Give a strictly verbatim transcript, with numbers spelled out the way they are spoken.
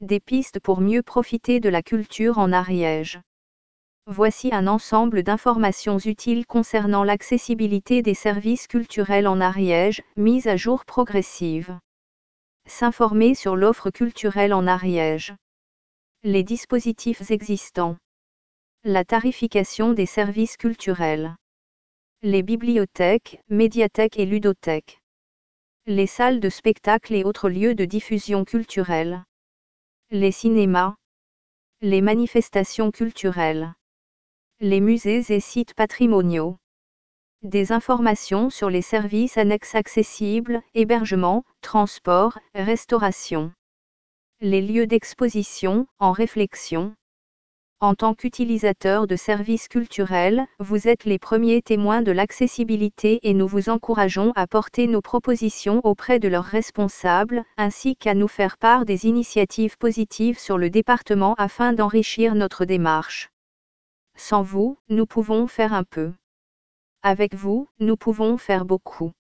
des pistes pour mieux profiter de la culture en Ariège. Voici un ensemble d'informations utiles concernant l'accessibilité des services culturels en Ariège, mise à jour progressive. S'informer sur l'offre culturelle en Ariège. Les dispositifs existants. La tarification des services culturels. Les bibliothèques, médiathèques et ludothèques. Les salles de spectacle et autres lieux de diffusion culturelle. Les cinémas. Les manifestations culturelles. Les musées et sites patrimoniaux. Des informations sur les services annexes accessibles, hébergement, transport, restauration. Les lieux d'exposition, en réflexion. En tant qu'utilisateur de services culturels, vous êtes les premiers témoins de l'accessibilité et nous vous encourageons à porter nos propositions auprès de leurs responsables, ainsi qu'à nous faire part des initiatives positives sur le département afin d'enrichir notre démarche. Sans vous, nous pouvons faire un peu. Avec vous, nous pouvons faire beaucoup.